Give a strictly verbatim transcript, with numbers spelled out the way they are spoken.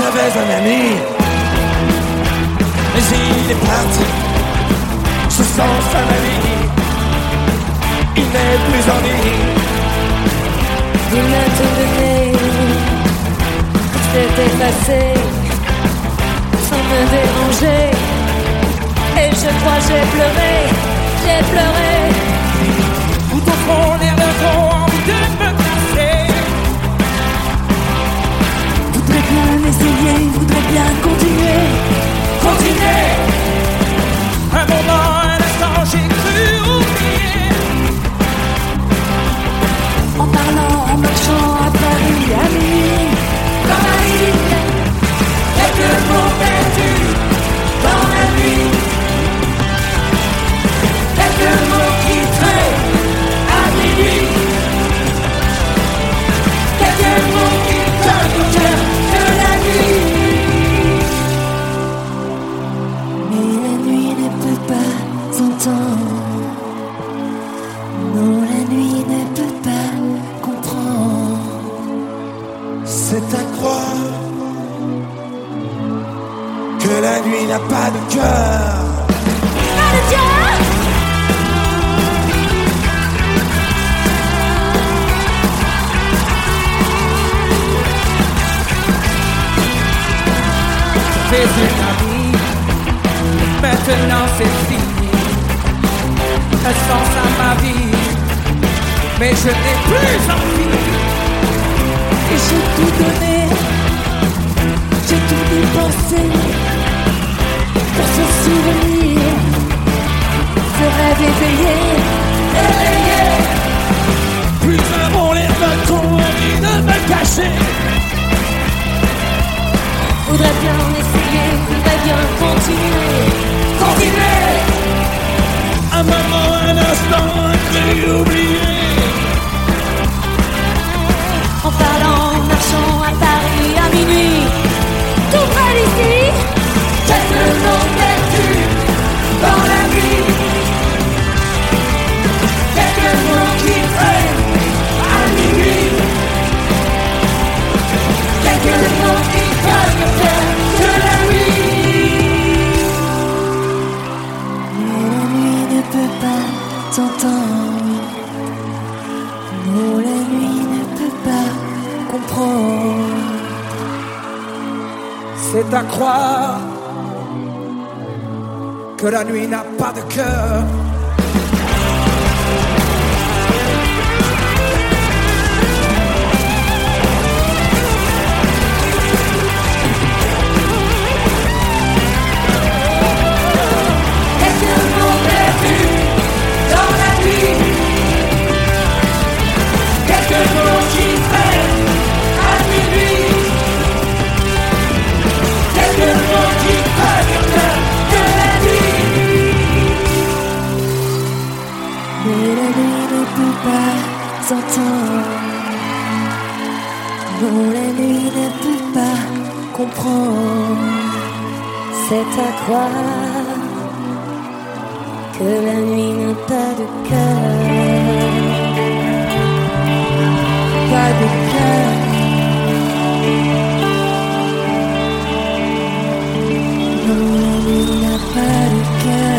j'avais un ami, mais il est parti. Je sens sa vie, il n'est plus en vie. Il m'a tout donné, s'est effacé, sans me déranger. Et je crois j'ai pleuré, j'ai pleuré. Tout au fond, l'air de trop envie de me casser. Voudrais bien essayer, voudrais bien continuer, continuer. Un moment, un instant, j'ai cru oublier. En parlant, en marchant à Paris, à minuit, dans la ville, quelques mots perdus dans la nuit. Quelques mots qui traînent à minuit. Quelques mots qui donnent au cœur de la nuit. Mais la nuit ne peut pas s'entendre. Non, la nuit ne peut pas comprendre. C'est à croire que la nuit n'a pas de cœur. Pas de cœur. C'est une amie, maintenant c'est fini. Un sens à ma vie, mais je n'ai plus envie. Et j'ai tout donné, j'ai tout dépensé pour ce souvenir, ce rêve éveillé, éveillé. Plus un bon l'air de trop envie de me cacher. Voudrais bien essayer, voudrais bien continuer, continuer. Un moment, un instant, un cru oublié. En parlant, en marchant à Paris à minuit, tout près d'ici, quelques mots perdus dans la nuit. Quelques mots qui traînent à minuit. Quelques mots qui donnent le cœur de la nuit. Mais la nuit ne peut pas t'entendre. Non, la nuit ne peut pas comprendre. C'est à croire que la nuit n'a pas de cœur. Quelques mots perdus dans la nuit. Quelques mots qui traînent à minuit. Quelques mots qui prennent le cœur de la nuit. Mais la nuit ne peut pas s'entendre. Non, la nuit ne peut pas comprendre. C'est à croire que la nuit n'a pas de cœur. Pas de cœur. Non, la nuit n'a pas de cœur.